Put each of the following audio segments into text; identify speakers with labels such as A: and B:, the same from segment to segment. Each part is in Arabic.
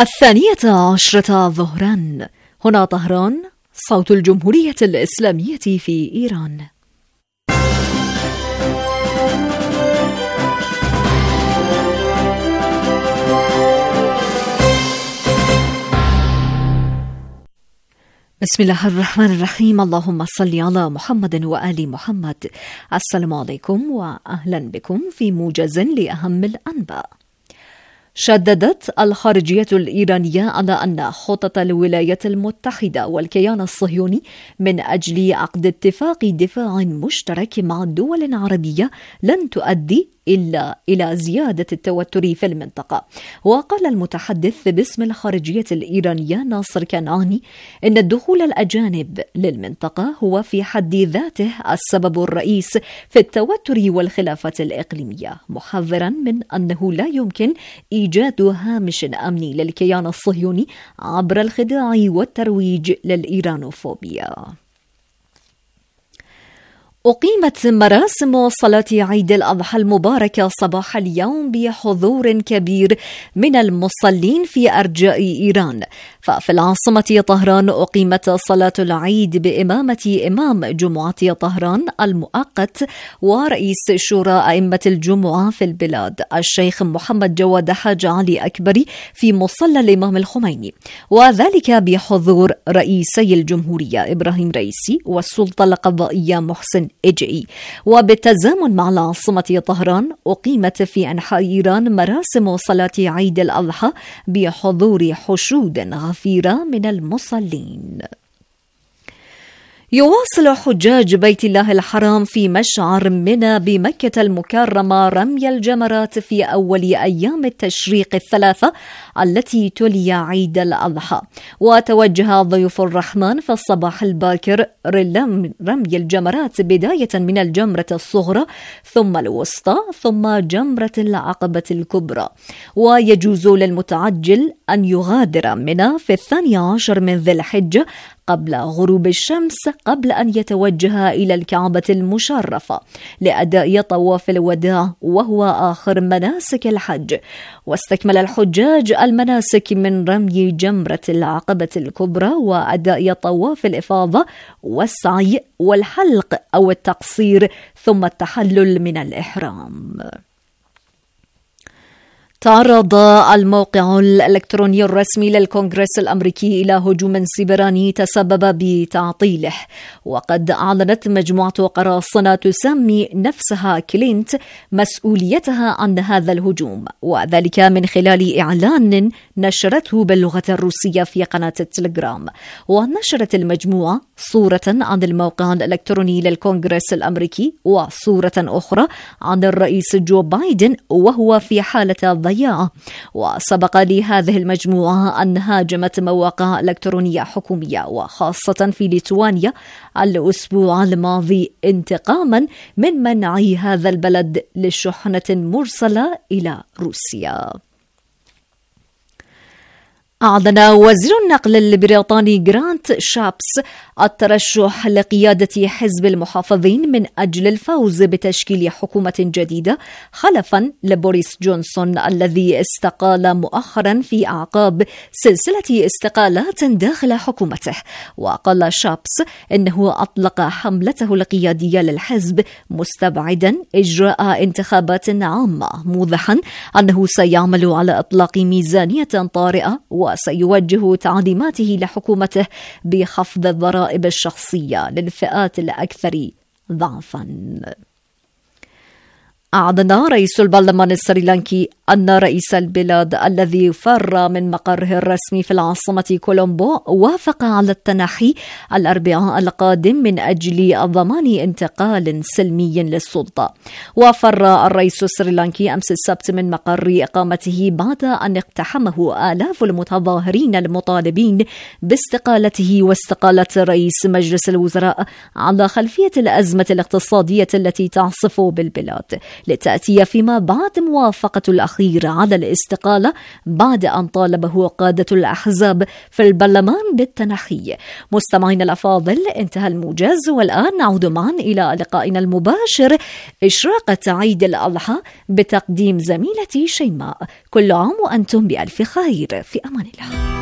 A: 12 ظهرا. هنا طهران، صوت الجمهورية الإسلامية في إيران. بسم الله الرحمن الرحيم. اللهم صل على محمد وآل محمد. السلام عليكم وأهلا بكم في موجز لأهم الأنباء. شددت الخارجية الإيرانية على أن خطط الولايات المتحدة والكيان الصهيوني من أجل عقد اتفاق دفاع مشترك مع الدول العربية لن تؤدي إلا إلى زيادة التوتر في المنطقة. وقال المتحدث باسم الخارجية الإيرانية ناصر كنعاني إن الدخول الأجانب للمنطقة هو في حد ذاته السبب الرئيس في التوتر والخلافات الإقليمية، محذرا من أنه لا يمكن إيجاد هامش أمني للكيان الصهيوني عبر الخداع والترويج للإيرانوفوبيا. أقيمت مراسم صلاة عيد الأضحى المباركة صباح اليوم بحضور كبير من المصلين في أرجاء إيران. ففي العاصمة طهران أقيمت صلاة العيد بإمامة إمام جمعة طهران المؤقت ورئيس شورى أئمة الجمعة في البلاد الشيخ محمد جواد حاج علي أكبري في مصلى الإمام الخميني، وذلك بحضور رئيسي الجمهورية إبراهيم رئيسي والسلطة القضائية محسن إجئي. وبالتزامن مع العاصمة طهران أقيمت في أنحاء إيران مراسم صلاة عيد الأضحى بحضور حشود غفيرة من المصلين. يواصل حجاج بيت الله الحرام في مشعر منى بمكة المكرمة رمي الجمرات في أول أيام التشريق الثلاثة التي تلي عيد الأضحى. وتوجه ضيوف الرحمن في الصباح الباكر رمي الجمرات بداية من الجمرة الصغرى ثم الوسطى ثم جمرة العقبة الكبرى. ويجوز للمتعجل أن يغادر منى في 12 من ذي الحجة قبل غروب الشمس قبل أن يتوجه إلى الكعبة المشرفة لأداء طواف الوداع وهو آخر مناسك الحج. واستكمل الحجاج المناسك من رمي جمرة العقبة الكبرى وأداء طواف الإفاضة والسعي والحلق أو التقصير ثم التحلل من الإحرام. تعرض الموقع الإلكتروني الرسمي للكونغرس الأمريكي إلى هجوم سيبراني تسبب بتعطيله، وقد أعلنت مجموعة قراصنة تسمي نفسها كلينت مسؤوليتها عن هذا الهجوم، وذلك من خلال إعلان نشرته باللغة الروسية في قناة التليجرام. ونشرت المجموعة صورة عن الموقع الإلكتروني للكونغرس الأمريكي وصورة أخرى عن الرئيس جو بايدن وهو في حالة ضياع. وسبق لهذه المجموعة أن هاجمت مواقع إلكترونية حكومية وخاصة في ليتوانيا الأسبوع الماضي انتقاما من منع هذا البلد لشحنة مرسلة إلى روسيا. أعلن وزير النقل البريطاني جرانت شابس الترشح لقيادة حزب المحافظين من أجل الفوز بتشكيل حكومة جديدة خلفا لبوريس جونسون الذي استقال مؤخرا في أعقاب سلسلة استقالات داخل حكومته. وقال شابس إنه أطلق حملته القيادية للحزب مستبعدا إجراء انتخابات عامة، موضحا أنه سيعمل على إطلاق ميزانية طارئة وسيوجه تعليماته لحكومته بخفض الضرائب الشخصية للفئات الأكثر ضعفا. أعلن رئيس البرلمان السريلانكي أن رئيس البلاد الذي فر من مقره الرسمي في العاصمة كولومبو وافق على التنحي الأربعاء القادم من أجل ضمان انتقال سلمي للسلطة. وفر الرئيس السريلانكي أمس السبت من مقر إقامته بعد أن اقتحمه آلاف المتظاهرين المطالبين باستقالته واستقالة رئيس مجلس الوزراء على خلفية الأزمة الاقتصادية التي تعصف بالبلاد، لتأتي فيما بعد موافقة الأخير الأخير على الاستقالة بعد أن طالبه قادة الأحزاب في البرلمان بالتنحي. مستمعين الأفاضل، انتهى الموجز، والآن نعود معا إلى لقائنا المباشر إشراقة عيد الأضحى بتقديم زميلتي شيماء. كل عام وأنتم بألف خير، في أمان الله.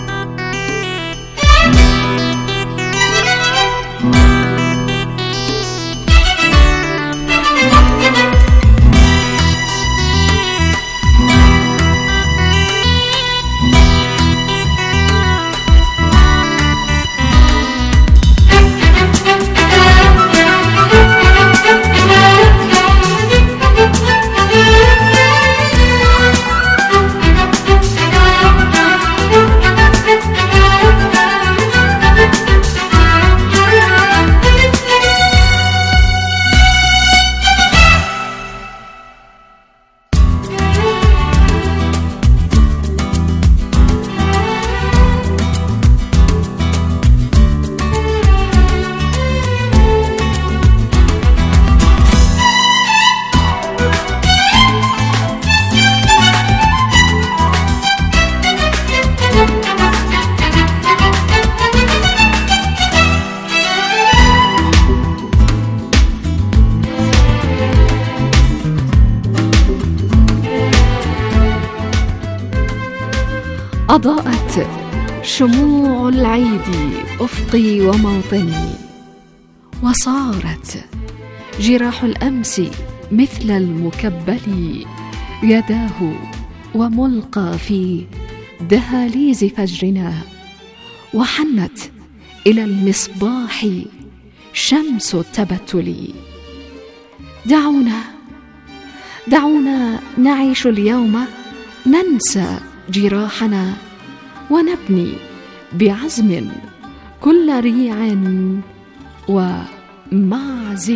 B: أضاءت شموع العيد أفقي وموطني، وصارت جراح الأمس مثل المكبل يداه وملقى في دهاليز فجرنا، وحنت إلى المصباح شمس التبتل. دعونا نعيش اليوم، ننسى جراحنا ونبني بعزم كل ريع ومعزل.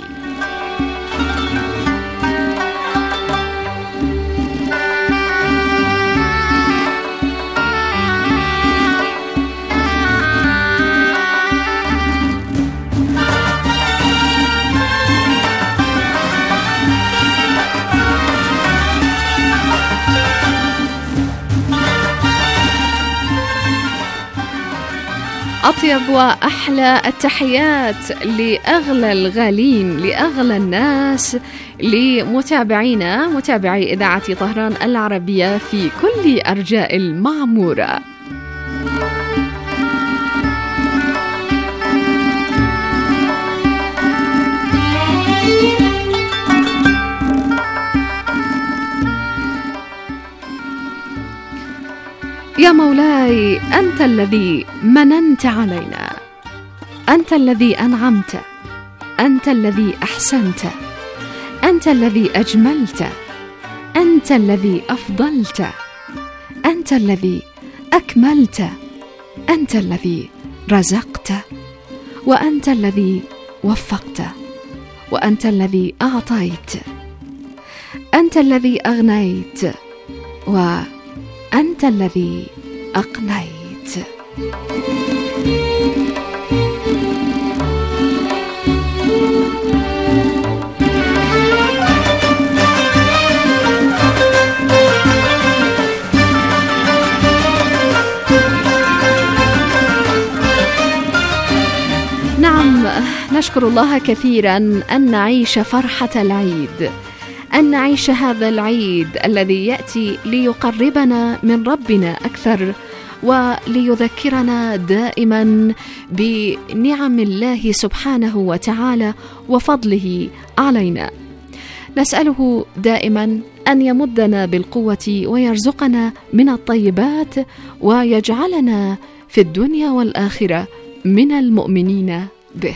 B: أطيب وأحلى التحيات لأغلى الغالين، لأغلى الناس، لمتابعينا متابعي إذاعة طهران العربية في كل أرجاء المعمورة. يا مولاي، أنت الذي مننت علينا، أنت الذي أنعمت، أنت الذي أحسنت، أنت الذي أجملت، أنت الذي أفضلت، أنت الذي أكملت، أنت الذي رزقت، وأنت الذي وفقت، وأنت الذي أعطيت، أنت الذي أغنيت، وأنت الذي أقنيت. نعم، نشكر الله كثيرا أن نعيش فرحة العيد، أن نعيش هذا العيد الذي يأتي ليقربنا من ربنا أكثر، وليذكرنا دائما بنعم الله سبحانه وتعالى وفضله علينا. نسأله دائما أن يمدنا بالقوة ويرزقنا من الطيبات، ويجعلنا في الدنيا والآخرة من المؤمنين به.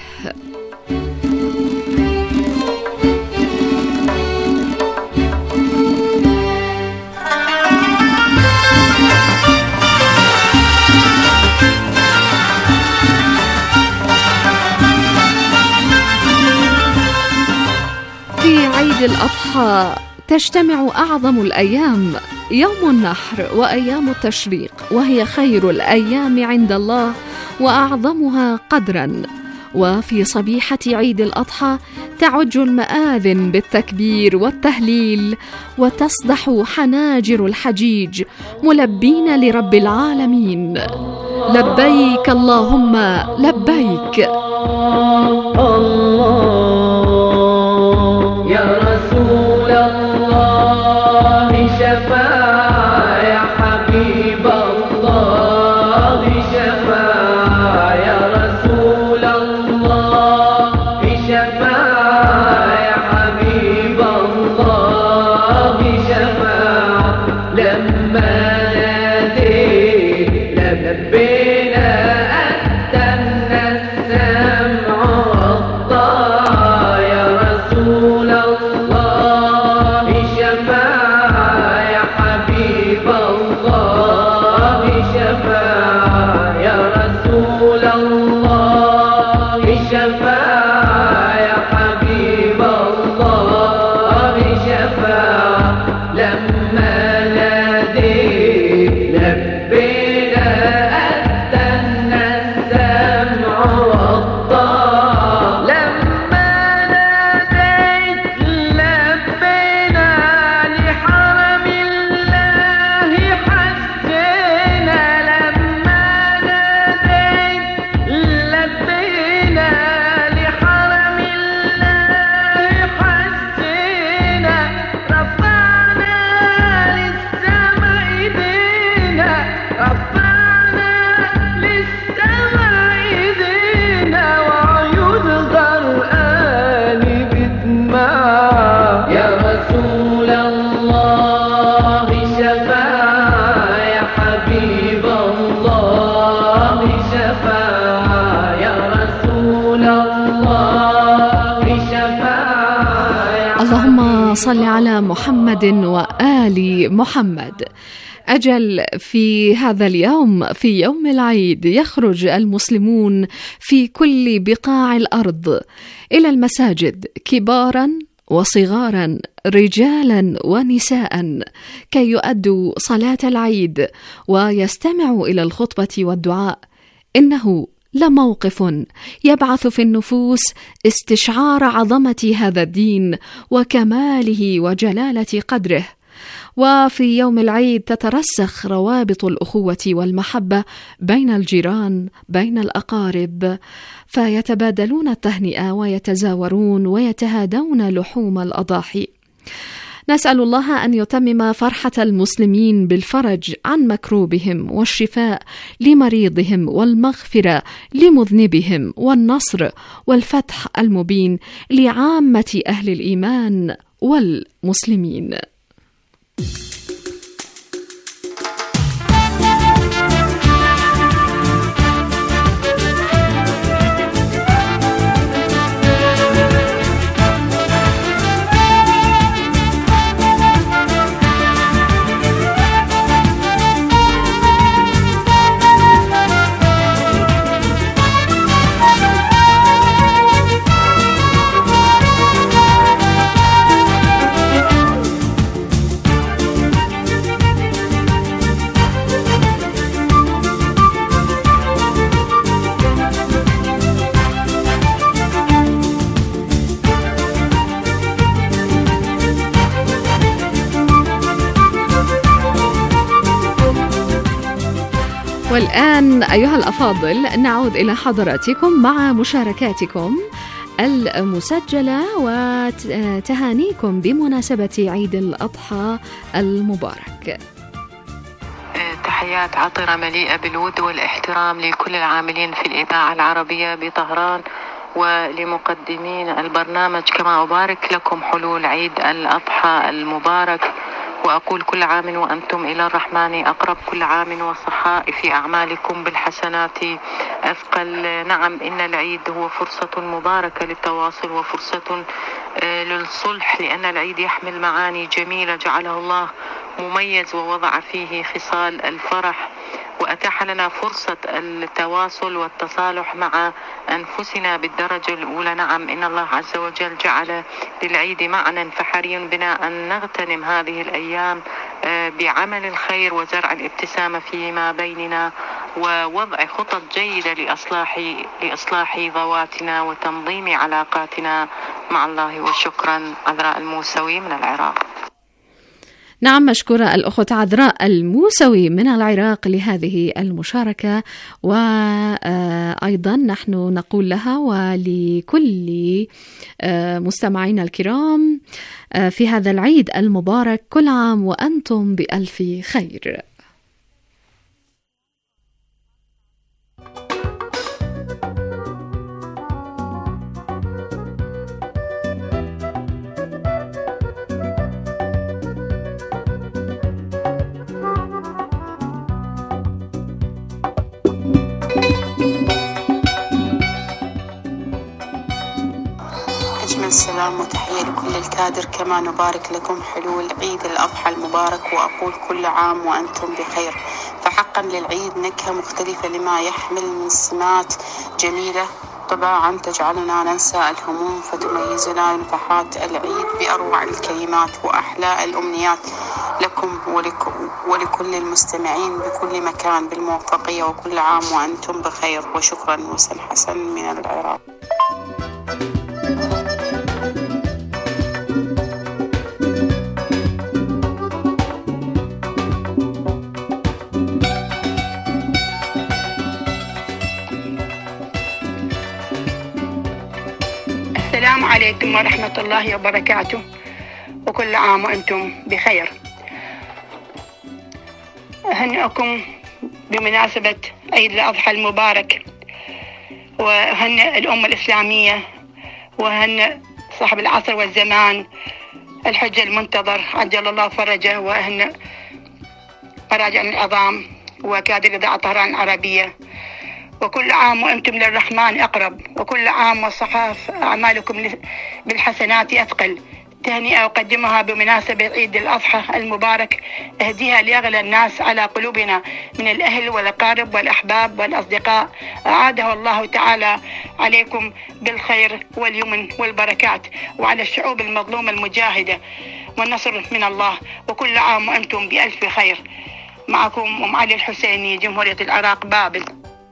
B: في عيد الأضحى تجتمع أعظم الأيام، يوم النحر وأيام التشريق، وهي خير الأيام عند الله وأعظمها قدرا، وفي صبيحة عيد الأضحى تعج المآذن بالتكبير والتهليل، وتصدح حناجر الحجيج ملبين لرب العالمين: لبيك اللهم لبيك.
C: يا رسول الله شفاعة، يا حبيب الله شفاعة، يا رسول الله شفاعة، يا حبيب الله شفاعة. لما ناديت لبينا أذن السمع والطاعة، يا رسول الله شفاعة، يا حبيب الله شفاعة، يا رسول الله شفاعة، يا حبيب الله شفاعة. لما ناديت لبينا أذن السمع والطاعة، لما ناديت لبينا لحرم الله حجينا، لما ناديت لبينا لحرم الله حجينا. رفعنا للسماء ايدينا، رفعنا للسماء ايدينا، وعيون غرقان بدمعة. يا رسول الله شفاعة، يا حبيب الله شفاعة، يا رسول الله شفاعة.
B: اللهم صل على محمد وآل محمد. أجل في هذا اليوم، في يوم العيد، يخرج المسلمون في كل بقاع الأرض إلى المساجد كبارا وصغارا، رجالا ونساء، كي يؤدوا صلاة العيد ويستمعوا إلى الخطبة والدعاء. إنه لموقف يبعث في النفوس استشعار عظمة هذا الدين وكماله وجلالة قدره. وفي يوم العيد تترسخ روابط الأخوة والمحبة بين الجيران، بين الأقارب، فيتبادلون التهنئة ويتزاورون ويتهادون لحوم الأضاحي. نسأل الله أن يتمم فرحة المسلمين بالفرج عن مكروبهم، والشفاء لمريضهم، والمغفرة لمذنبهم، والنصر والفتح المبين لعامة أهل الإيمان والمسلمين. والآن أيها الأفاضل نعود إلى حضراتكم مع مشاركاتكم المسجلة وتهانيكم بمناسبة عيد الأضحى المبارك.
D: تحيات عطرة مليئة بالود والاحترام لكل العاملين في الإذاعة العربية بطهران ولمقدمين البرنامج، كما أبارك لكم حلول عيد الأضحى المبارك، وأقول كل عام وأنتم إلى الرحمن أقرب، كل عام وصحاء في أعمالكم بالحسنات أثقل. نعم، إن العيد هو فرصة مباركة للتواصل وفرصة للصلح، لأن العيد يحمل معاني جميلة جعله الله مميز ووضع فيه خصال الفرح، وأتاح لنا فرصة التواصل والتصالح مع أنفسنا بالدرجة الأولى. نعم، إن الله عز وجل جعل للعيد معنى، فحري بنا أن نغتنم هذه الأيام بعمل الخير وزرع الابتسامة فيما بيننا. ووضع خطط جيدة لإصلاح ذواتنا وتنظيم علاقاتنا مع الله. وشكرا. عذراء الموسوي من العراق.
B: نعم، مشكورة الأخت عذراء الموسوي من العراق لهذه المشاركة. وأيضا نحن نقول لها ولكل مستمعينا الكرام في هذا العيد المبارك كل عام وأنتم بألف خير.
E: السلام وتحية لكل الكادر، كما نبارك لكم حلول عيد الأضحى المبارك، وأقول كل عام وأنتم بخير. فحقا للعيد نكهة مختلفة لما يحمل من سمات جميلة طباعا تجعلنا ننسى الهموم، فتميزنا نفحات العيد بأروع الكلمات وأحلى الأمنيات لكم ولكل المستمعين بكل مكان بالموفقية، وكل عام وأنتم بخير. وشكرا. وسن حسن من العراق.
F: السلام عليكم ورحمة الله وبركاته، وكل عام وأنتم بخير. أهنئكم بمناسبة عيد الأضحى المبارك، وأهنئ الأمة الإسلامية، وأهنئ صاحب العصر والزمان الحج المنتظر عجل الله فرجه، وأهنئ مراجع العظام وكادر إذاعة طهران العربية. وكل عام وأنتم للرحمن أقرب، وكل عام وصحاف أعمالكم بالحسنات أثقل. تهنئة أقدمها بمناسبة عيد الأضحى المبارك، أهديها لأغلى الناس على قلوبنا من الأهل والأقارب والأحباب والأصدقاء. أعاده الله تعالى عليكم بالخير واليمن والبركات، وعلى الشعوب المظلومة المجاهدة والنصر من الله. وكل عام وأنتم بألف خير. معكم أم علي الحسيني، جمهورية العراق، بابل.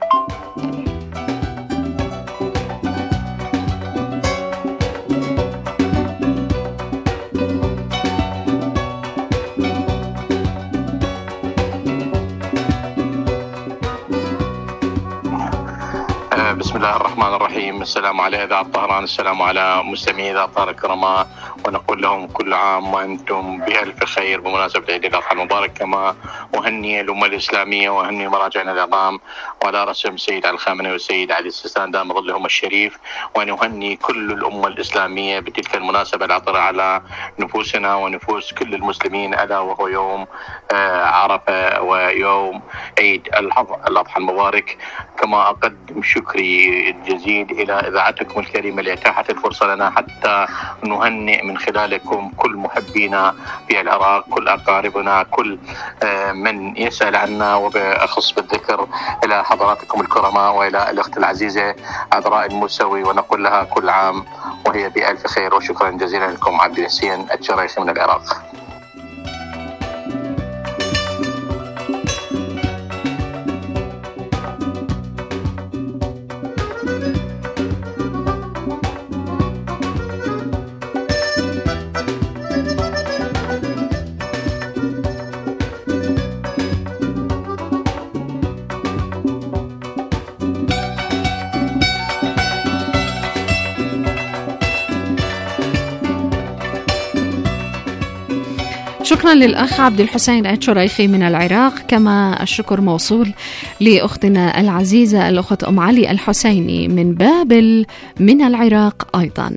G: بسم الله الرحمن الرحيم. السلام على إذاعة طهران، السلام على مستمعي إذاعة طهران الكرماء، ونقول لهم كل عام وأنتم بألف خير بمناسبة عيد الأضحى المبارك. كما أهني الأمة الإسلامية وأهني مراجعنا العظام، وعلى رأسهم السيد علي الخامنئي والسيد علي السيستان دام ظلهم الشريف، وأن أهني كل الأمة الإسلامية بتلك المناسبة العطرة على نفوسنا ونفوس كل المسلمين، ألا وهو يوم عرفة ويوم عيد الأضحى المبارك. كما أقدم شكري الجزيل إلى إذاعتكم الكريمة اللي أتاحت الفرصة لنا حتى نهنئ من خلالكم كل محبينا في العراق، كل أقاربنا، كل من يسأل عنا، وبأخص بالذكر إلى حضراتكم الكرماء وإلى الأخت العزيزة عذراء الموسوي، ونقول لها كل عام وهي بألف خير. وشكرا جزيلا لكم. عبد الحسين الشريخي من العراق.
B: شكرا للأخ عبد الحسين الشريخي من العراق. كما الشكر موصول لأختنا العزيزة الأخت أم علي الحسيني من بابل من العراق أيضا.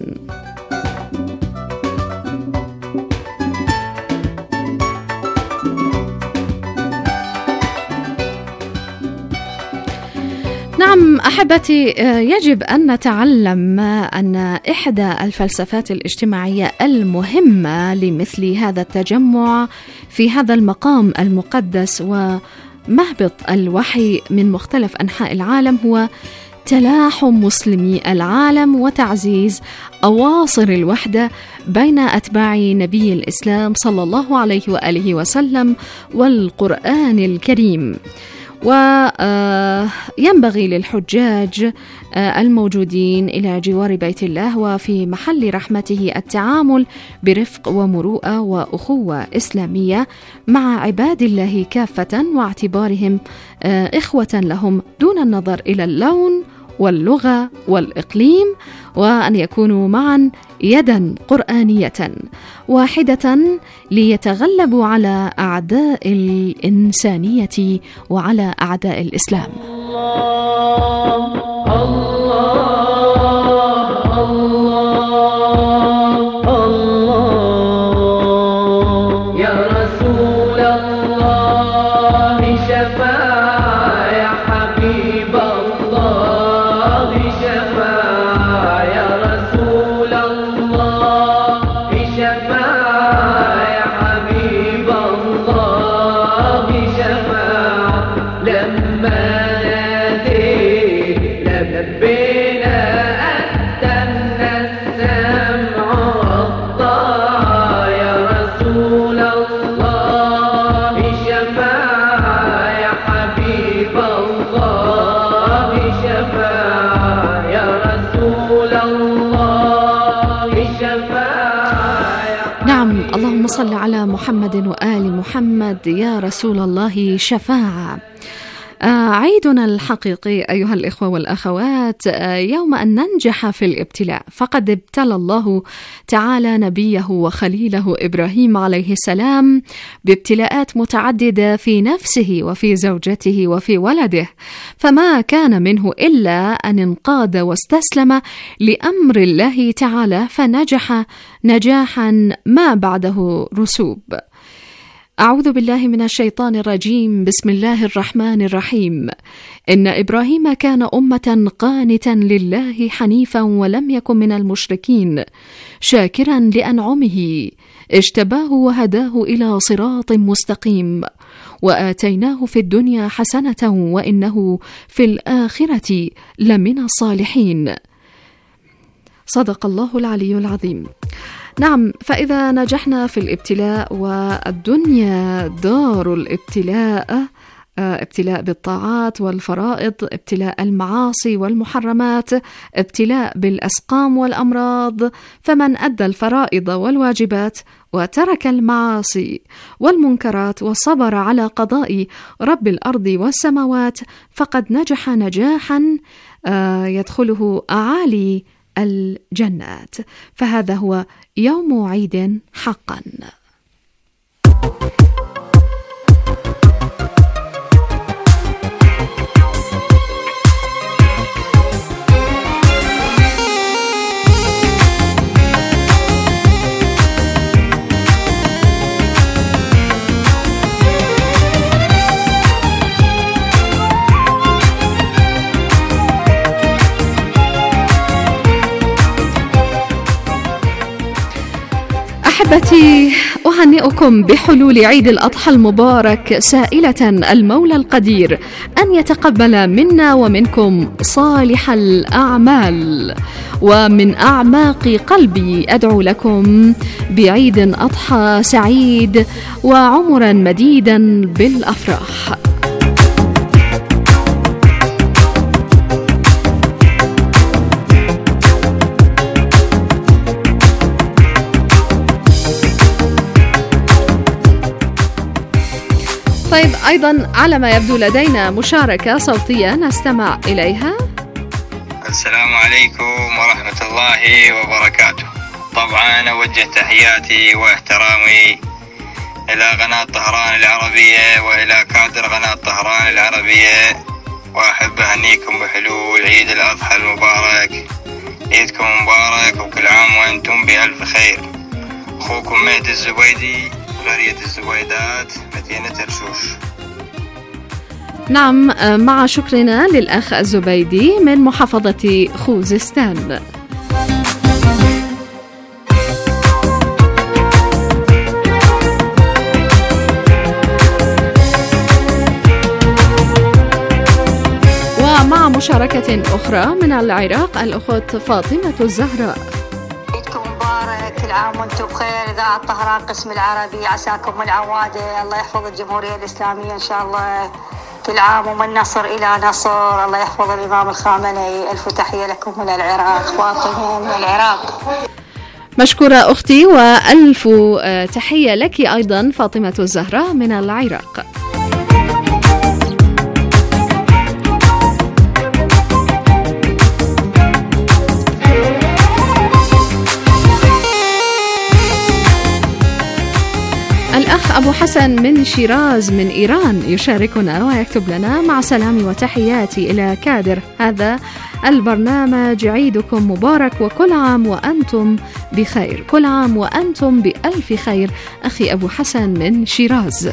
B: نعم أحبتي، يجب أن نتعلم أن إحدى الفلسفات الاجتماعية المهمة لمثل هذا التجمع في هذا المقام المقدس ومهبط الوحي من مختلف أنحاء العالم هو تلاحم مسلمي العالم وتعزيز أواصر الوحدة بين أتباع نبي الإسلام صلى الله عليه وآله وسلم والقرآن الكريم. وينبغي للحجاج الموجودين إلى جوار بيت الله وفي محل رحمته التعامل برفق ومروءة وأخوة إسلامية مع عباد الله كافة، واعتبارهم إخوة لهم دون النظر إلى اللون واللغة والإقليم، وأن يكونوا معا يدا قرآنية واحدة ليتغلبوا على أعداء الإنسانية وعلى أعداء الإسلام. اللهم صل على محمد وآل محمد يا رسول الله شفاعة. عيدنا الحقيقي أيها الإخوة والأخوات يوم أن ننجح في الابتلاء، فقد ابتلى الله تعالى نبيه وخليله إبراهيم عليه السلام بابتلاءات متعددة في نفسه وفي زوجته وفي ولده، فما كان منه إلا أن انقاد واستسلم لأمر الله تعالى فنجح نجاحا ما بعده رسوب. أعوذ بالله من الشيطان الرجيم. بسم الله الرحمن الرحيم. إن إبراهيم كان أمة قانتا لله حنيفا ولم يكن من المشركين، شاكرا لأنعمه اجتباه وهداه إلى صراط مستقيم، وآتيناه في الدنيا حسنة وإنه في الآخرة لمن الصالحين. صدق الله العلي العظيم. نعم، فإذا نجحنا في الابتلاء، والدنيا دار الابتلاء، ابتلاء بالطاعات والفرائض، ابتلاء المعاصي والمحرمات، ابتلاء بالأسقام والأمراض، فمن أدى الفرائض والواجبات وترك المعاصي والمنكرات وصبر على قضاء رب الأرض والسماوات فقد نجح نجاحا يدخله أعالي الجنات، فهذا هو يوم عيد حقا. أحبتي، أهنئكم بحلول عيد الأضحى المبارك، سائلة المولى القدير أن يتقبل منا ومنكم صالح الأعمال، ومن أعماق قلبي أدعو لكم بعيد أضحى سعيد وعمرا مديدا بالأفراح. طيب، أيضا على ما يبدو لدينا مشاركة صوتية نستمع إليها.
H: السلام عليكم ورحمة الله وبركاته. طبعا أوجه تحياتي واحترامي إلى قناة طهران العربية وإلى كادر قناة طهران العربية، وأحب أهنيكم بحلول عيد الأضحى المبارك. عيدكم مبارك وكل عام وأنتم بألف خير. أخوكم مهدي الزبيدي، قرية الزبيدات، مدينة الشوش.
B: نعم، مع شكرنا للأخ الزبيدي من محافظة خوزستان. ومع مشاركة أخرى من العراق، الأخت فاطمة الزهراء.
I: عيدكم مبارك، كل عام وانتم بخير. إذاعة طهران قسم العربي، عساكم العوادة، الله يحفظ الجمهورية الإسلامية إن شاء الله، كل عام ومن نصر إلى نصر. الله يحفظ الإمام الخامنئي. ألف تحية لكم من العراق. فاطمة من العراق.
B: مشكورة أختي، وألف تحية لك أيضا فاطمة الزهراء من العراق. الأخ أبو حسن من شيراز من إيران يشاركنا ويكتب لنا: مع سلامي وتحياتي إلى كادر هذا البرنامج، عيدكم مبارك وكل عام وأنتم بخير. كل عام وأنتم بألف خير أخي أبو حسن من شيراز.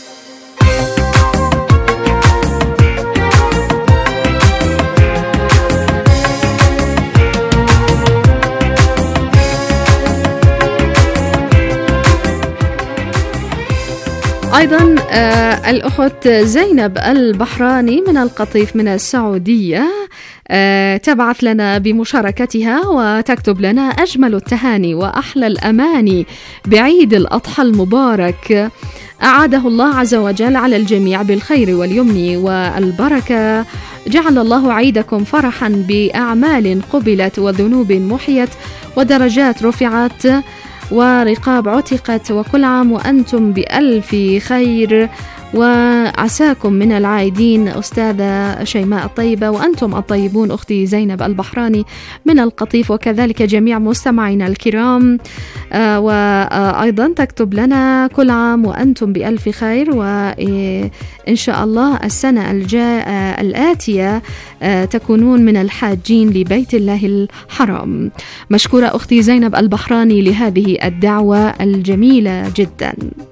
B: أيضا الأخت زينب البحراني من القطيف من السعودية تبعث لنا بمشاركتها وتكتب لنا: أجمل التهاني وأحلى الأماني بعيد الأضحى المبارك، أعاده الله عز وجل على الجميع بالخير واليمن والبركة. جعل الله عيدكم فرحا بأعمال قبلت وذنوب محيت ودرجات رفعت ورقاب عتقت، وكل عام وأنتم بألف خير، وعساكم من العائدين أستاذة شيماء الطيبة، وأنتم الطيبون أختي زينب البحراني من القطيف، وكذلك جميع مستمعينا الكرام. وأيضا تكتب لنا: كل عام وأنتم بألف خير، وإن شاء الله السنة الآتية تكونون من الحاجين لبيت الله الحرام. مشكورة أختي زينب البحراني لهذه الدعوة الجميلة جدا.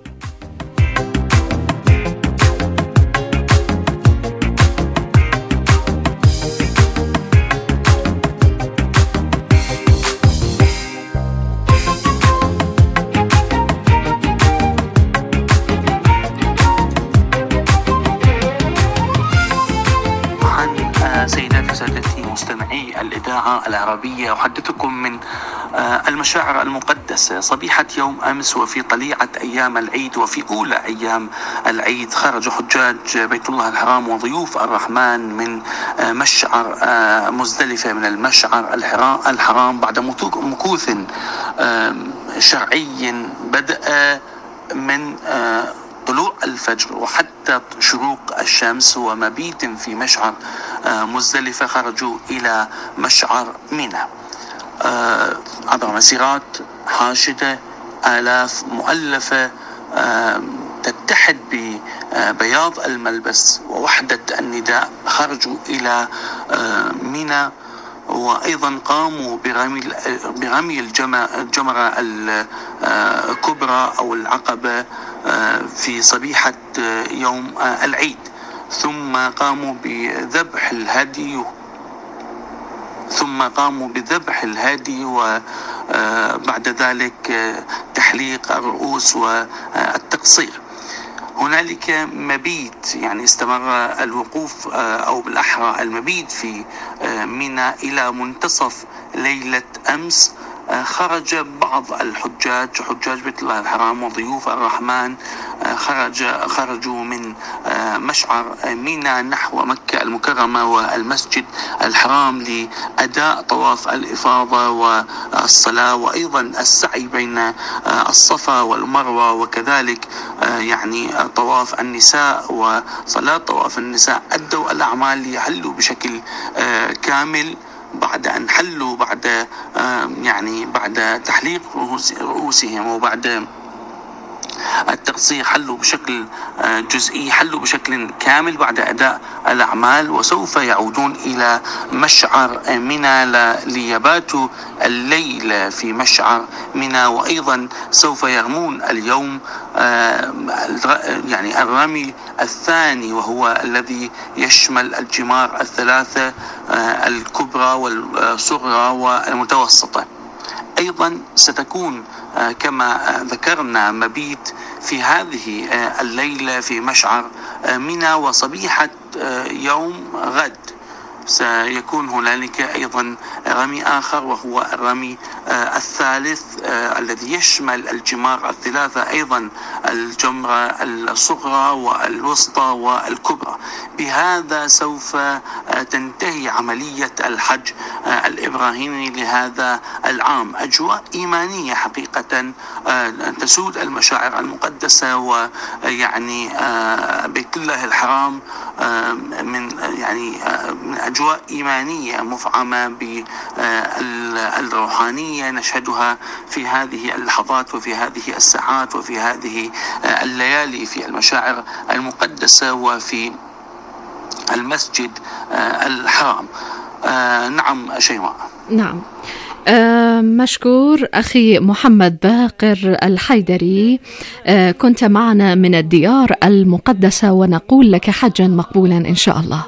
J: الإذاعة العربية أحدثكم من المشاعر المقدسة. صبيحة يوم أمس وفي طليعة أيام العيد وفي أولى أيام العيد خرج حجاج بيت الله الحرام وضيوف الرحمن من مشعر مزدلفة، من المشعر الحرام، بعد مكوث شرعي بدأ من طلوع الفجر وحتى شروق الشمس ومبيت في مشعر مزدلفة. خرجوا إلى مشعر منى عبر مسيرات حاشدة، آلاف مؤلفة تتحد ببياض الملبس ووحدة النداء. خرجوا إلى منى، وأيضا قاموا برمي الجمرة الكبرى أو العقبة في صبيحة يوم العيد، ثم قاموا بذبح الهدي وبعد ذلك تحليق الرؤوس والتقصير. هنالك مبيت، يعني استمر الوقوف أو بالأحرى المبيت في منى إلى منتصف ليلة أمس. خرج بعض الحجاج، حجاج بيت الله الحرام وضيوف الرحمن، خرجوا من مشعر منى نحو مكة المكرمة والمسجد الحرام لأداء طواف الإفاضة والصلاة، وأيضا السعي بين الصفا والمروة، وكذلك يعني طواف النساء وصلاة طواف النساء. أدوا الأعمال ليحلوا بشكل كامل بعد أن حلوا، بعد تحليق رؤوسهم وبعد التقصير حلوا بشكل جزئي، حلوا بشكل كامل بعد أداء الأعمال، وسوف يعودون إلى مشعر منى ليباتوا الليل في مشعر منى، وأيضا سوف يرمون اليوم يعني الرمي الثاني، وهو الذي يشمل الجمار الثلاثة الكبرى والصغرى والمتوسطة. أيضا ستكون كما ذكرنا مبيت في هذه الليلة في مشعر منى، وصبيحة يوم غد سيكون هنالك أيضا رمي آخر، وهو الرمي الثالث الذي يشمل الجمار الثلاثة أيضا الجمرة الصغرى والوسطى والكبرى. بهذا سوف تنتهي عملية الحج الإبراهيمي لهذا العام. أجواء إيمانية حقيقة تسود المشاعر المقدسة، ويعني بيت الله الحرام من أجواء إيمانية مفعمة بالروحانية نشهدها في هذه اللحظات وفي هذه الساعات وفي هذه الليالي في المشاعر المقدسة وفي المسجد الحرام. نعم شيماء.
B: نعم، مشكور أخي محمد باقر الحيدري، كنت معنا من الديار المقدسة، ونقول لك حجا مقبولا إن شاء الله.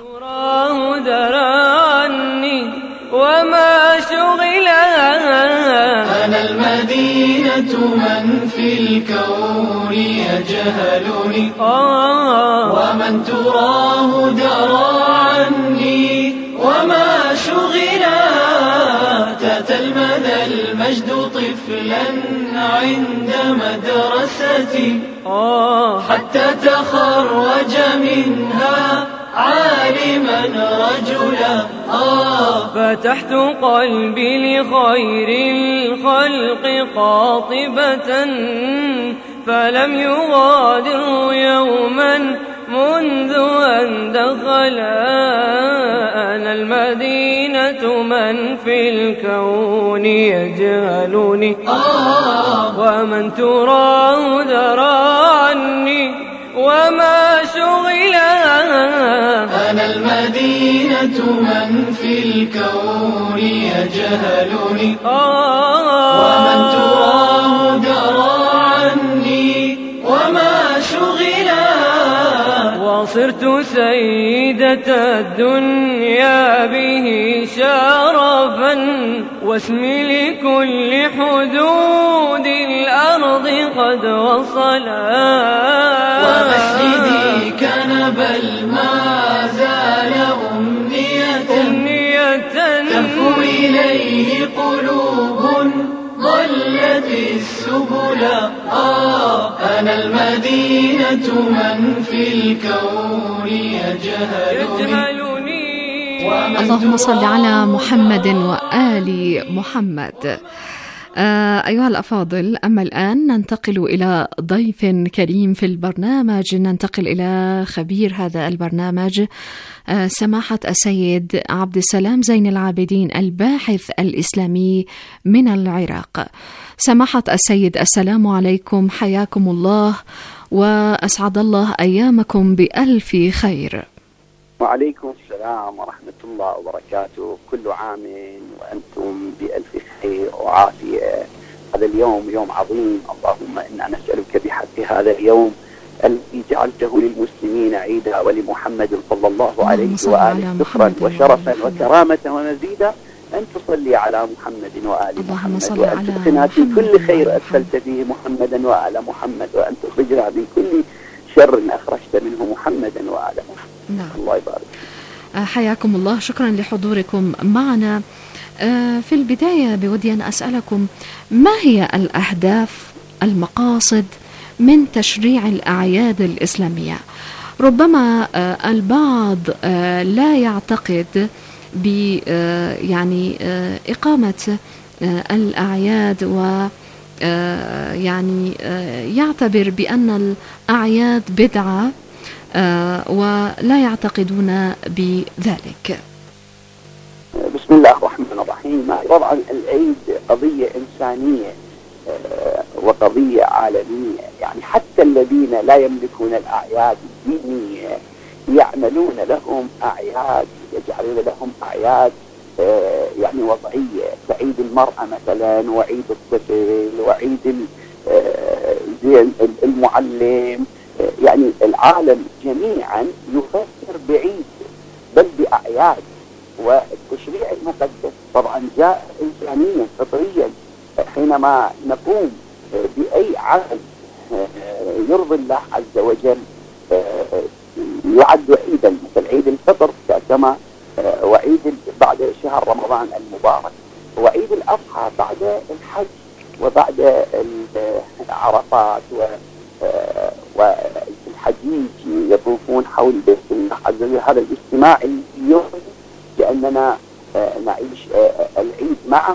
C: وما شغلها أنا المدينة من في الكون يجهلني ومن تراه درى عني وما شغلا تأتى المدى المجد طفلا عند مدرستي حتى تخرج منها عالما رجلا فتحت قلبي لخير الخلق قاطبة فلم يغادر يوما منذ أن دخل أنا المدينة من في الكون يجهلني ومن تراه درى عني وما شغلا أنا المدينة من في الكون يجهلني ومن تراه درى عني وما شغلا وصرت سيدة الدنيا به شرفا واسمي لكل حدود الأرض قد وصلا ومسجدي كان بل ما زال أمنية تهفو إليه قلوب ضلت السبل أنا المدينة من في الكون يجهلني.
B: اللهم صل على محمد وآل محمد. أيها الأفاضل، أما الآن ننتقل إلى ضيف كريم في البرنامج، ننتقل إلى خبير هذا البرنامج سماحة السيد عبد السلام زين العابدين، الباحث الإسلامي من العراق. سماحة السيد، السلام عليكم، حياكم الله وأسعد الله أيامكم بألف خير.
K: وعليكم السلام ورحمة الله وبركاته، كل عام وأنتم بألف خير وعافية. هذا اليوم يوم عظيم، اللهم إنا نسألك بحق هذا اليوم الذي جعلته للمسلمين عيدا ولمحمد صلى الله عليه وآله ذكرا وشرفا وكرامة ومزيدا أن تصلي على محمد وآل محمد وأن تدخلنا في كل خير أدخلت فيه محمدا وآل محمد وأن تخرجنا من كل شر أخرجت منه محمدا وآل محمد.
B: نعم.
K: الله يبارك.
B: حياكم الله، شكرا لحضوركم معنا. في البداية بودي أن أسألكم، ما هي الأهداف المقاصد من تشريع الأعياد الإسلامية؟ ربما البعض لا يعتقد ب يعني إقامة الأعياد و يعني يعتبر بأن الأعياد بدعة ولا يعتقدون بذلك.
K: بسم الله الرحمن الرحيم. طبعا العيد قضية إنسانية وقضية عالمية، يعني حتى الذين لا يملكون الأعياد الدينية يعملون لهم أعياد، يجعلون لهم أعياد يعني وضعية، كعيد المرأة مثلا، وعيد الطفل، وعيد المعلم. يعني العالم جميعا يفكر بعيد بل بأعياد. والتشريع المقدس طبعا جاء إنسانيا فطريا، حينما نقوم بأي عمل يرضي الله عز وجل يعد عيدا، مثل عيد الفطر كما وعيد بعد شهر رمضان المبارك. وعيد الأضحى بعد الحج وبعد عرفات والحجيج يطوفون حول بيت الله عز وجل. هذا الاجتماع اليوم كأننا نعيش العيد معه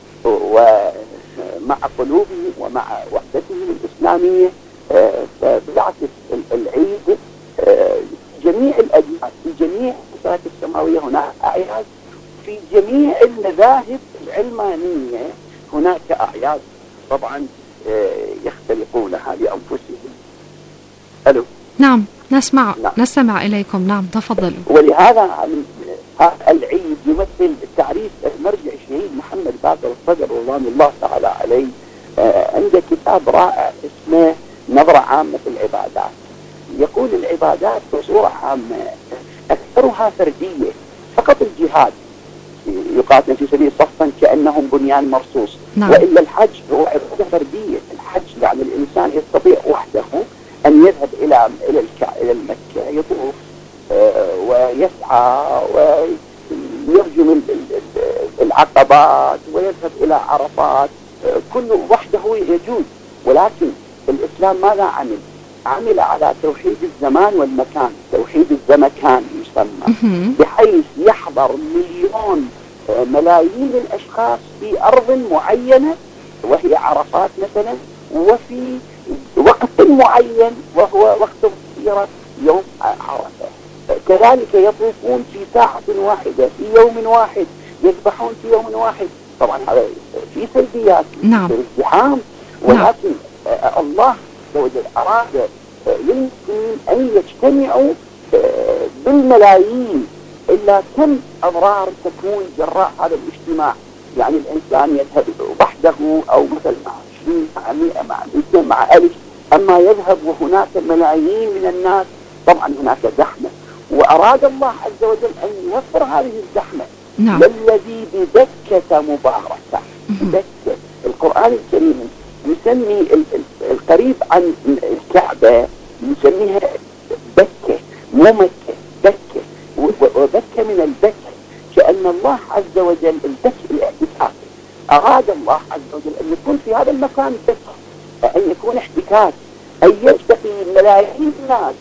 K: ومع قلوبهم ومع وحدتهم الإسلامية. فبالعكس العيد جميع الأديان في جميع الفئات السماوية هناك أعياد، في جميع المذاهب العلمانية هناك أعياد طبعا يختلقونها لأنفسهم. ألو.
B: نعم نستمع إليكم. نعم تفضلوا.
K: ولهذا العيد يمثل تعريف المرجع الشهيد محمد باقر الصدر رضوان الله تعالى عليه. عنده كتاب رائع اسمه نظرة عامة في العبادات. يقول العبادات بصورة عامة أكثرها فردية، فقط الجهاد يقاتل في سبيل صفا كأنهم بنيان مرصوص. نعم. وإلا الحج هو عبادة فردية. الحج يعني الإنسان يستطيع وحده أن يذهب إلى المكة يطوف ويسعى ويرجم العقبات ويذهب إلى عرفات، كله وحده يجوز. ولكن الإسلام ماذا عمل؟ عمل على توحيد الزمان والمكان، توحيد الزمكان يسمى، بحيث يحضر ملايين الأشخاص في أرض معينة وهي عرفات مثلا، وفي وقت معين وهو وقت الصيرة يوم عرفة. كذلك يطوفون في ساعة واحدة في يوم واحد، يذبحون في يوم واحد. طبعا هذا في سلبيات،
B: نعم،
K: في ازدحام، ولكن الله أراد للمسلمين أن يجتمعوا بالملايين. إلا كم أضرار تكون جراء هذا الاجتماع؟ يعني الإنسان يذهب وحده أو مثلا مع 20 مع 100 مع 200 مع 1000، أما يذهب وهناك ملايين من الناس طبعا هناك زحمة. وأراد الله عز وجل أن يوفر هذه الزحمة.
B: نعم.
K: والذي ببكة مباركة. بكة القرآن الكريم يسمي القريب عن الكعبة يسميها بكة، مو مكة، بكة. وبكة من البكة، كأن الله عز وجل البكة الاحتكاك. أراد الله عز وجل أن يكون في هذا المكان بكة، أن يكون احتكاك، أن يلتقي ملايين الناس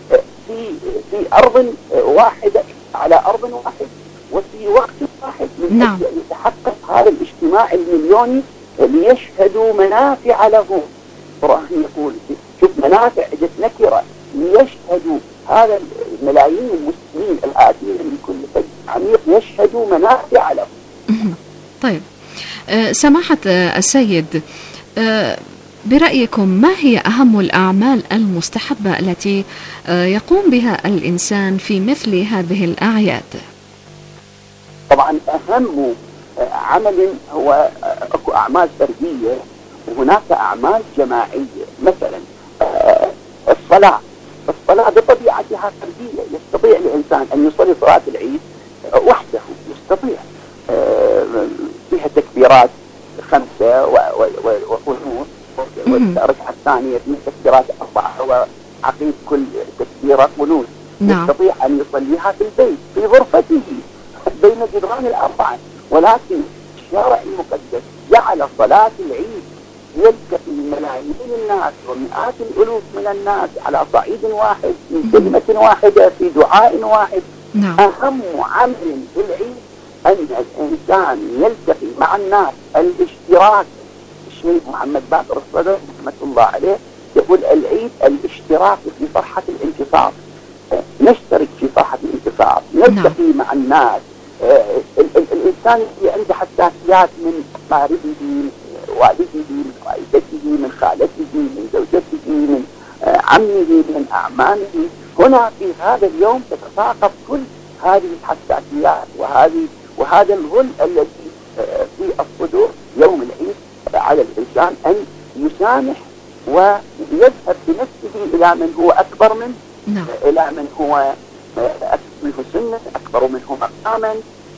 K: في أرض واحدة على أرض واحد وفي وقت واحد، من
B: نعم.
K: أجل أن يتحقق هذا الاجتماع المليوني ليشهدوا منافع لهم. القرآن يقول شوف منافع جت نكرة، ليشهدوا هذا الملايين المسلمين الآتين من كل فج عميق يشهدوا منافع لهم.
B: طيب سماحة السيد، برأيكم ما هي أهم الأعمال المستحبة التي يقوم بها الإنسان في مثل هذه الأعياد؟
K: طبعا أهم عمل هو أكو أعمال فردية وهناك أعمال جماعية. مثلا الصلاة بطبيعتها فردية، يستطيع الإنسان أن يصلي صلاة العيد وحده، يستطيع فيها تكبيرات 5 وقنوت، والركعة الثانية فيها تكبيرات 4 وعقيد كل تكبيرة قنوت.
B: نعم.
K: يستطيع أن يصليها في البيت في غرفته بين جدران الأربعة. ولكن الشارع المقدس جعل صلاة العيد يلتقي ملايين الناس ومئات الألوف من الناس على صعيد واحد في كلمة واحدة في دعاء واحد.
B: نعم.
K: أهم عمل في العيد أن الإنسان يلتقي مع الناس، الاشتراك. الشيخ محمد باقر الصدر رحمة الله عليه يقول العيد الاشتراك في فرحة الانتصار. نشترك في فرحة الانتصار، نلتقي مع الناس. الإنسان اللي عنده حساسيات من قاربه، من والده، من والدته، من خالته، من زوجته، من عمه، من أعمامه، هنا في هذا اليوم تتساقط كل هذه الحساسيات وهذا الغل الذي في الصدور. يوم العيد على الإنسان أن يسامح ويذهب بنفسه إلى من هو أكبر منه، إلى من هو أكبر منه سنا، أكبر منه مقاما،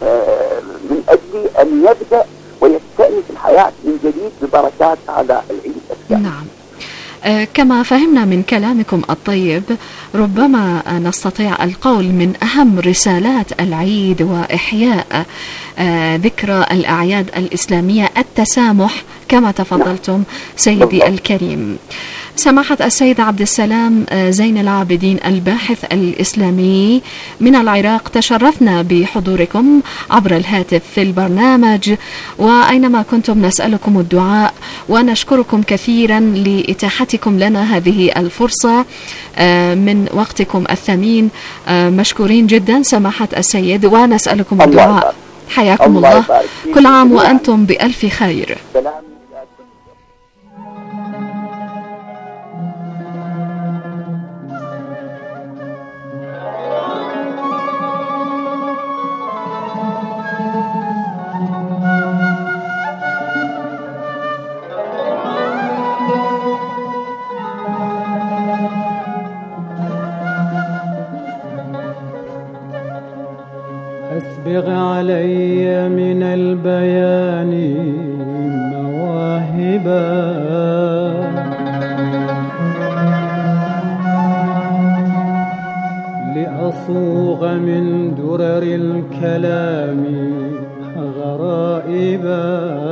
K: من أجل أن يبدأ ويستأنف الحياة من جديد ببركات هذا العيد الأسكان.
B: نعم. كما فهمنا من كلامكم الطيب، ربما نستطيع القول من أهم رسالات العيد وإحياء ذكرى الأعياد الإسلامية التسامح كما تفضلتم سيدي الكريم. سماحة السيد عبد السلام زين العابدين الباحث الإسلامي من العراق، تشرفنا بحضوركم عبر الهاتف في البرنامج، وأينما كنتم نسألكم الدعاء ونشكركم كثيرا لإتاحتكم لنا هذه الفرصة من وقتكم الثمين. مشكورين جدا سماحة السيد، ونسألكم الدعاء. حياكم الله. كل عام وأنتم بألف خير.
L: أسبغ علي من البيان مواهبا لأصوغ من درر الكلام غرائبا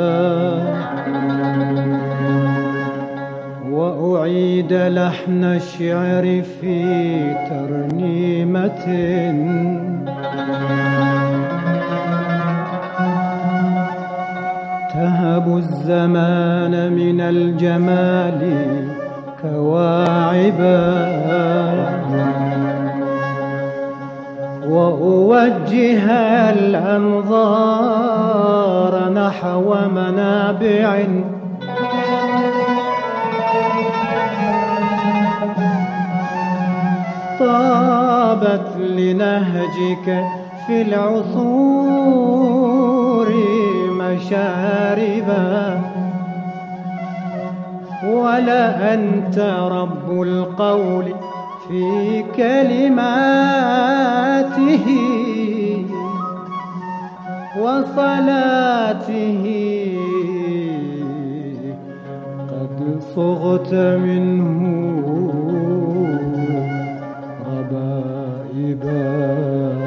L: وأعيد لحن الشعر في ترنيمة تهب الزمان من الجمال كواعبا وأوجه الأنظار نحو منابع طابت لنهجك في العصور مشاربا ولا أنت رب القول في كلماته وصلاته قد صغت منه ربائبا.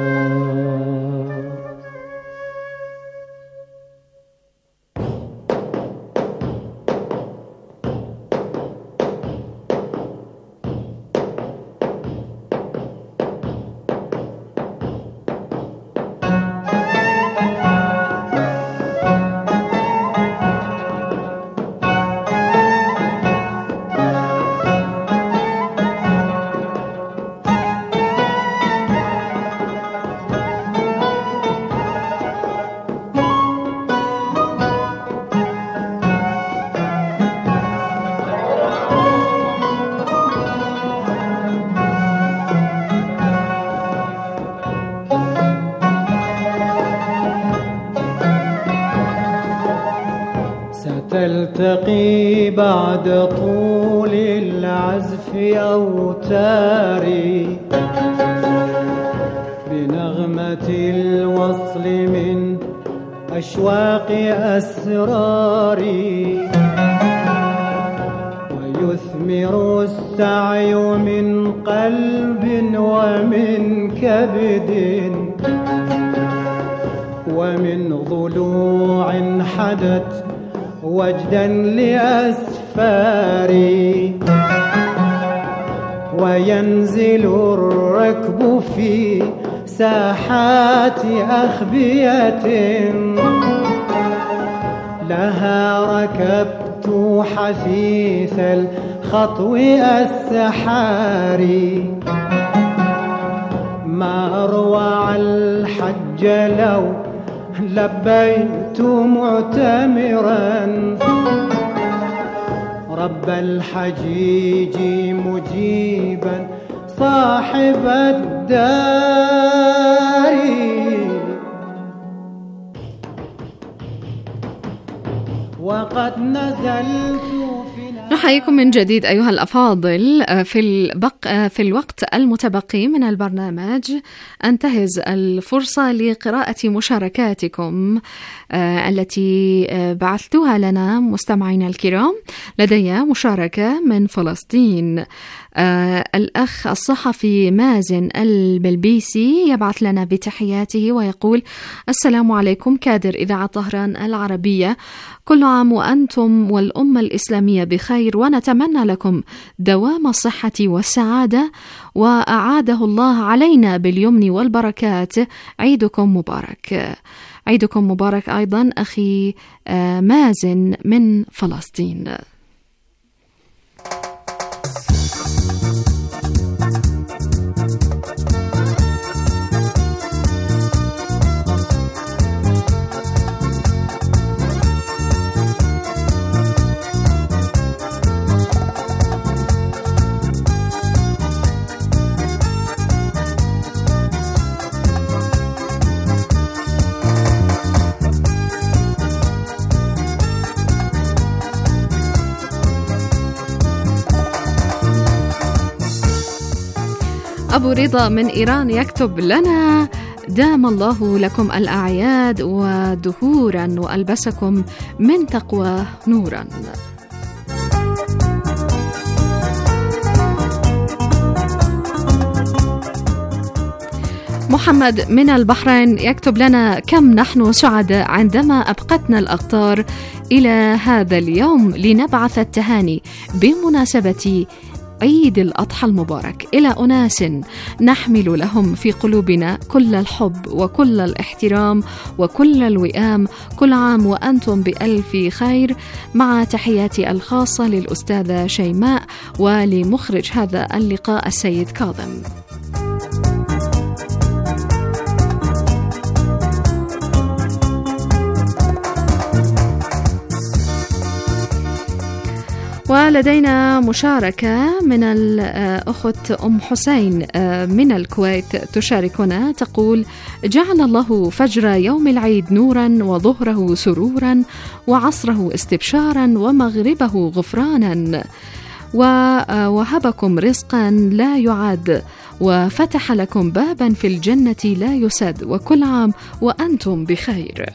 L: تلتقي بعد طول العزف أوتاري بنغمة الوصل من أشواق أسراري ويثمر السعي من قلب ومن كبد ومن ضلوع حدت وجدا لأسفاري وينزل الركب في ساحات أخبية لها ركبت حثيث الخطو السحاري ما أروع الحج لو لبيت معتمرا رب الحجيج مجيبا صاحب الدار وقد نزلت في
B: نحييكم من جديد أيها الأفاضل. في الوقت المتبقي من البرنامج أنتهز الفرصة لقراءة مشاركاتكم التي بعثتوها لنا مستمعينا الكرام. لدي مشاركة من فلسطين. الأخ الصحفي مازن البلبيسي يبعث لنا بتحياته ويقول: السلام عليكم كادر إذاعة طهران العربية، كل عام وأنتم والأمة الإسلامية بخير، ونتمنى لكم دوام الصحة والسعادة، وأعاده الله علينا باليمن والبركات. عيدكم مبارك. عيدكم مبارك أيضا أخي مازن من فلسطين. أبو رضا من إيران يكتب لنا: دام الله لكم الأعياد ودهورا وألبسكم من تقوى نورا. محمد من البحرين يكتب لنا: كم نحن سعداء عندما أبقتنا الأقطار إلى هذا اليوم لنبعث التهاني بمناسبة عيد الأضحى المبارك إلى أناس نحمل لهم في قلوبنا كل الحب وكل الاحترام وكل الوئام. كل عام وأنتم بألف خير، مع تحياتي الخاصة للأستاذة شيماء ولمخرج هذا اللقاء السيد كاظم. ولدينا مشاركة من الأخت أم حسين من الكويت تشاركنا، تقول: جعل الله فجر يوم العيد نورا، وظهره سرورا، وعصره استبشارا، ومغربه غفرانا، ووهبكم رزقا لا يعد، وفتح لكم بابا في الجنة لا يسد، وكل عام وأنتم بخير.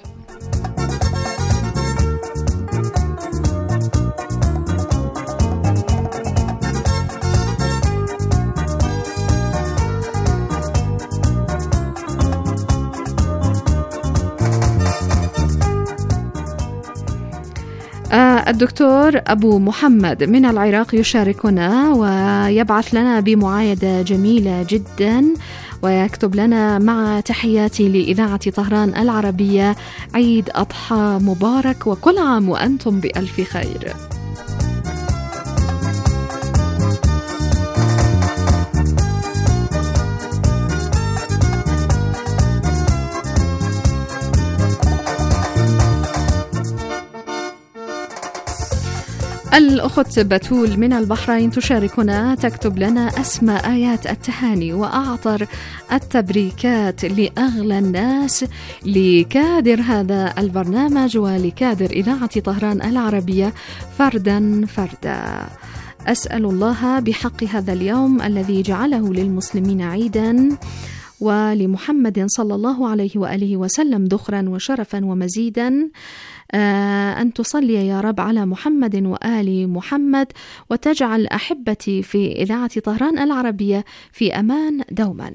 B: الدكتور أبو محمد من العراق يشاركنا ويبعث لنا بمعايدة جميلة جدا، ويكتب لنا: مع تحياتي لإذاعة طهران العربية، عيد أضحى مبارك، وكل عام وأنتم بألف خير. الأخت بتول من البحرين تشاركنا، تكتب لنا: أسمى آيات التهاني وأعطر التبريكات لأغلى الناس، لكادر هذا البرنامج ولكادر إذاعة طهران العربية فردا فردا. أسأل الله بحق هذا اليوم الذي جعله للمسلمين عيدا، ولمحمد صلى الله عليه وآله وسلم ذخرا وشرفا ومزيدا، أن تصلي يا رب على محمد وآل محمد، وتجعل أحبتي في إذاعة طهران العربية في أمان دوما.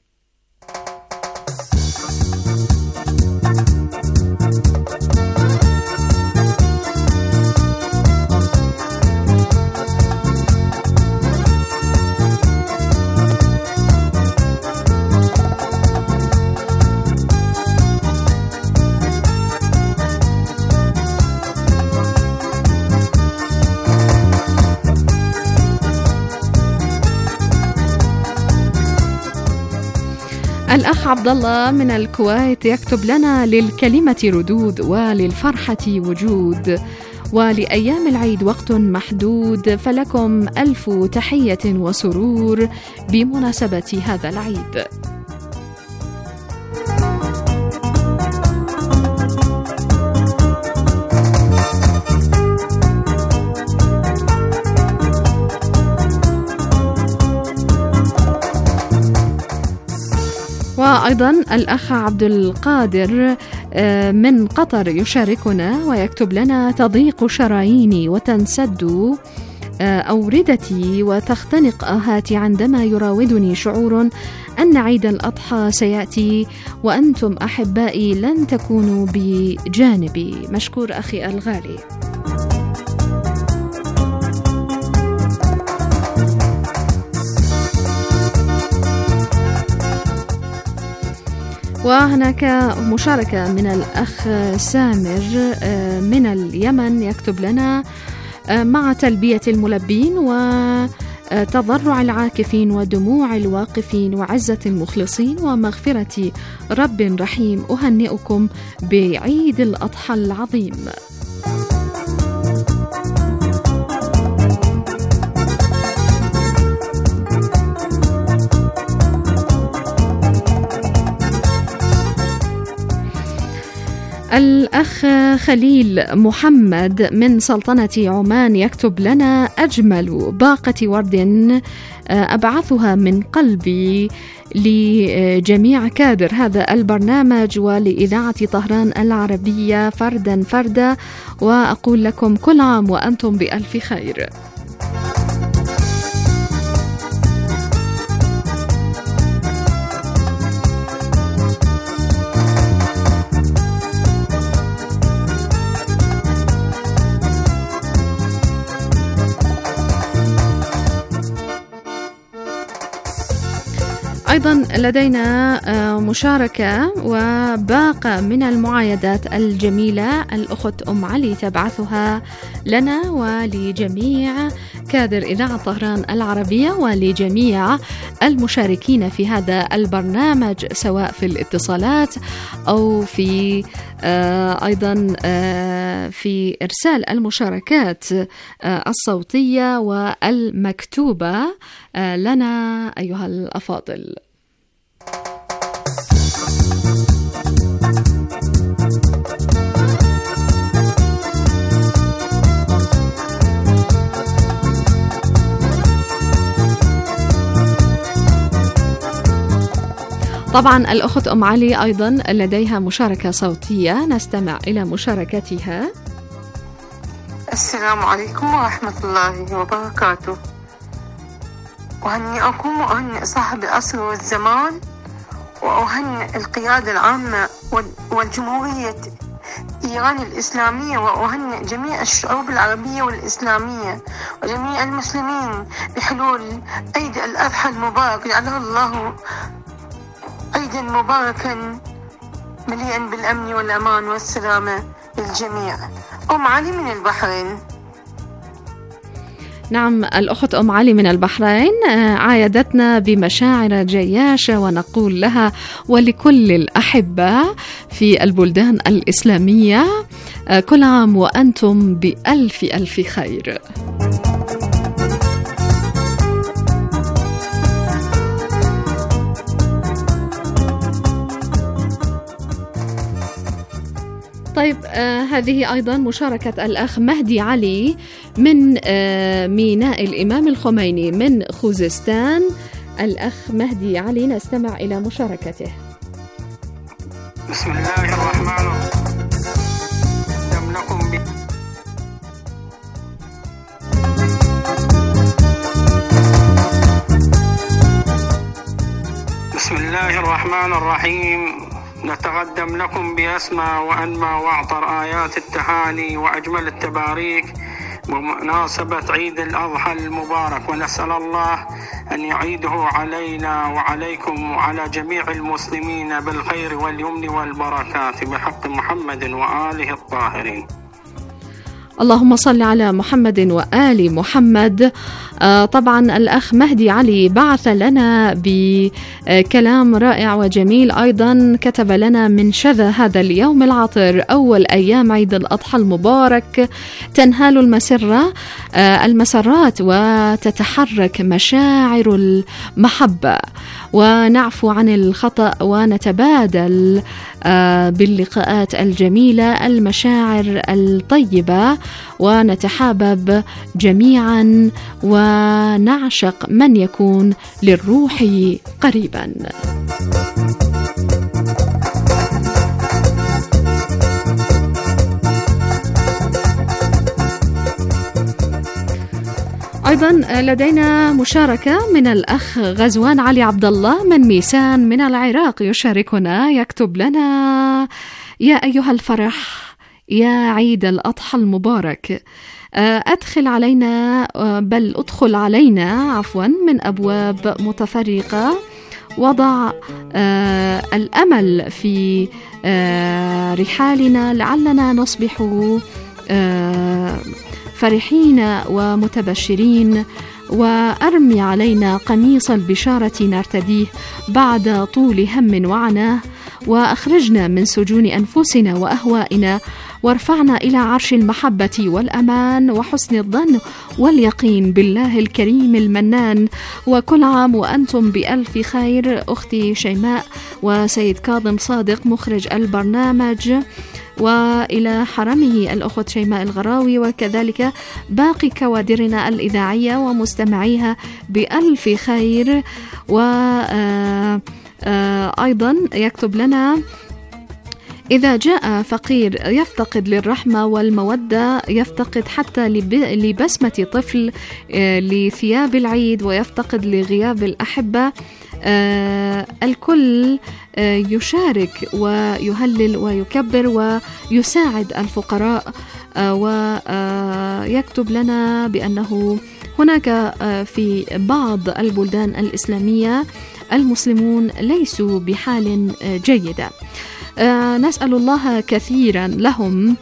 B: الأخ عبد الله من الكويت يكتب لنا: للكلمة ردود، وللفرحة وجود، ولأيام العيد وقت محدود، فلكم ألف تحية وسرور بمناسبة هذا العيد. وأيضا الأخ عبد القادر من قطر يشاركنا ويكتب لنا: تضيق شراييني وتنسد أوردتي وتختنق آهاتي عندما يراودني شعور أن عيد الأضحى سيأتي وأنتم أحبائي لن تكونوا بجانبي. مشكور أخي الغالي. وهناك مشاركة من الأخ سامر من اليمن يكتب لنا: مع تلبية الملبين وتضرع العاكفين ودموع الواقفين وعزة المخلصين ومغفرة رب رحيم أهنئكم بعيد الأضحى العظيم. الأخ خليل محمد من سلطنة عمان يكتب لنا: أجمل باقة ورد أبعثها من قلبي لجميع كادر هذا البرنامج ولإذاعة طهران العربية فردا فردا، وأقول لكم كل عام وأنتم بألف خير. أيضا لدينا مشاركة وباقة من المعايدات الجميلة الأخت أم علي تبعثها لنا ولجميع كادر إذاعة طهران العربية ولجميع المشاركين في هذا البرنامج سواء في الاتصالات أو في أيضا في إرسال المشاركات الصوتية والمكتوبة لنا أيها الأفاضل. طبعا الأخت أم علي أيضا لديها مشاركة صوتية، نستمع إلى مشاركتها.
M: السلام عليكم ورحمة الله وبركاته. أهنئكم وأهنئ صاحب العصر والزمان، وأهنئ القيادة العامة والجمهورية إيران الإسلامية، وأهنئ جميع الشعوب العربية والإسلامية وجميع المسلمين بحلول عيد الأضحى المبارك. جعله الله عيدا مباركا مليئا بالأمن والأمان والسلامة للجميع. أم علي من البحرين.
B: نعم، الأخت أم علي من البحرين عايدتنا بمشاعر جياشة، ونقول لها ولكل الأحبة في البلدان الإسلامية كل عام وأنتم بألف ألف خير. طيب، هذه أيضا مشاركة الأخ مهدي علي من ميناء الإمام الخميني من خوزستان. الأخ مهدي علي نستمع إلى مشاركته.
N: بسم الله الرحمن الرحيم. بسم الله الرحمن الرحيم. نتقدم لكم بأسمى وأنمى وأعطر آيات التهاني وأجمل التباريك بمناسبة عيد الأضحى المبارك، ونسأل الله أن يعيده علينا وعليكم وعلى جميع المسلمين بالخير واليمن والبركات بحق محمد وآله الطاهرين.
B: اللهم صل على محمد وآل محمد. طبعا الأخ مهدي علي بعث لنا بكلام رائع وجميل، أيضا كتب لنا: من شذا هذا اليوم العطر أول أيام عيد الأضحى المبارك تنهال المسرات وتتحرك مشاعر المحبة، ونعفو عن الخطأ ونتبادل باللقاءات الجميلة المشاعر الطيبة، ونتحابب جميعا ونعشق من يكون للروح قريبا. أيضا لدينا مشاركة من الأخ غزوان علي عبد الله من ميسان من العراق، يشاركنا يكتب لنا: يا أيها الفرح، يا عيد الأضحى المبارك، أدخل علينا من أبواب متفرقة، وضع الأمل في رحالنا لعلنا نصبح فرحين ومتبشرين، وأرمي علينا قميص البشارة نرتديه بعد طول هم وعناه، وأخرجنا من سجون أنفسنا وأهوائنا، وارفعنا إلى عرش المحبة والأمان وحسن الظن واليقين بالله الكريم المنان. وكل عام وأنتم بألف خير. أختي شيماء وسيد كاظم صادق مخرج البرنامج، وإلى حرمه الأخت شيماء الغراوي، وكذلك باقي كوادرنا الإذاعية ومستمعيها بألف خير. وأيضا يكتب لنا: إذا جاء فقير يفتقد للرحمة والمودة، يفتقد حتى لبسمة طفل، لثياب العيد، ويفتقد لغياب الأحبة. الكل يشارك ويهلل ويكبر ويساعد الفقراء. ويكتب لنا بأنه هناك في بعض البلدان الإسلامية المسلمون ليسوا بحال جيدة. نسأل الله كثيرا لهم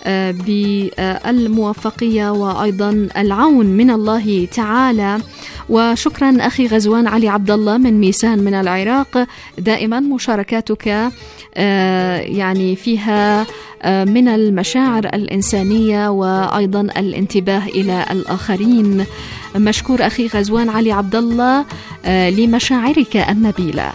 B: بالموفقية وأيضا العون من الله تعالى. وشكرا أخي غزوان علي عبد الله من ميسان من العراق، دائما مشاركاتك يعني فيها من المشاعر الإنسانية وأيضا الانتباه إلى الآخرين. مشكور أخي غزوان علي عبد الله لمشاعرك النبيلة.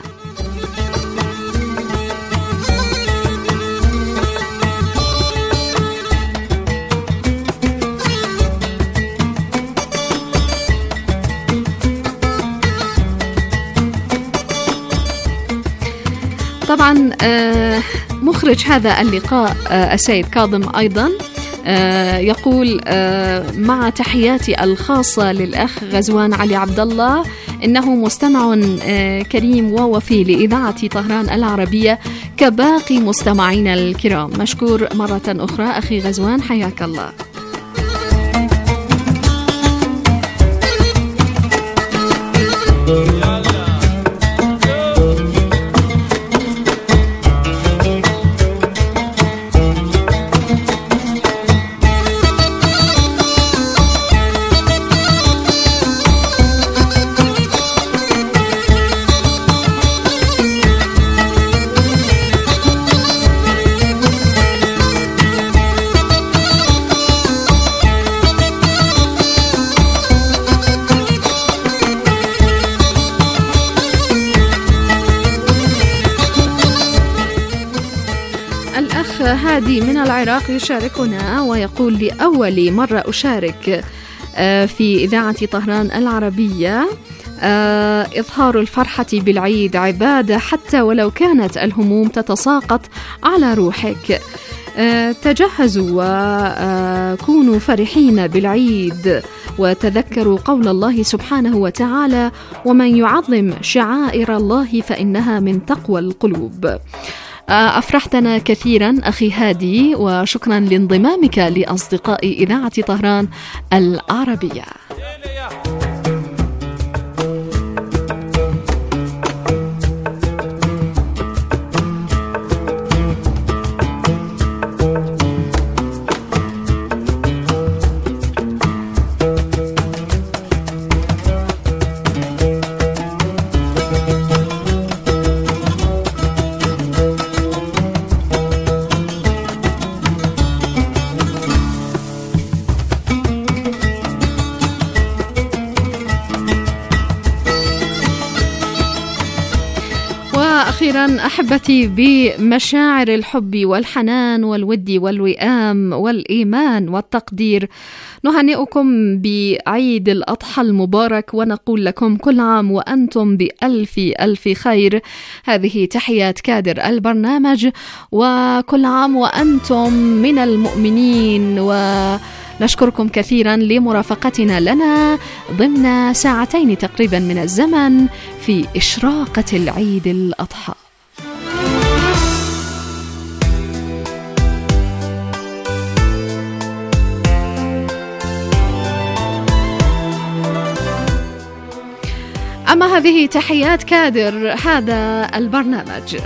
B: طبعا مخرج هذا اللقاء السيد كاظم أيضا يقول: مع تحياتي الخاصة للأخ غزوان علي عبد الله، إنه مستمع كريم ووفي لإذاعة طهران العربية كباقي مستمعين الكرام. مشكور مرة أخرى أخي غزوان، حياك الله. هادي من العراق يشاركنا ويقول: لأول مرة أشارك في إذاعة طهران العربية. إظهار الفرحة بالعيد عبادة حتى ولو كانت الهموم تتساقط على روحك. تجهزوا وكونوا فرحين بالعيد، وتذكروا قول الله سبحانه وتعالى: ومن يعظم شعائر الله فإنها من تقوى القلوب. أفرحتنا كثيرا أخي هادي، وشكرا لانضمامك لأصدقاء إذاعة طهران العربية. أخيرا أحبتي، بمشاعر الحب والحنان والود والوئام والإيمان والتقدير نهنئكم بعيد الأضحى المبارك، ونقول لكم كل عام وأنتم بألف ألف خير. هذه تحيات كادر البرنامج، وكل عام وأنتم من المؤمنين نشكركم كثيرا لمرافقتنا لنا ضمن ساعتين تقريبا من الزمن في إشراقة العيد الأضحى. أما هذه تحيات كادر هذا البرنامج.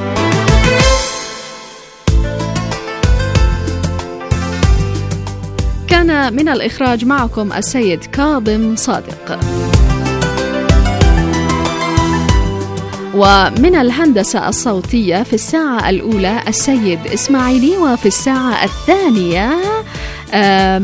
B: كان من الإخراج معكم السيد كاظم صادق، ومن الهندسة الصوتية في الساعة الأولى السيد إسماعيلي، وفي الساعة الثانية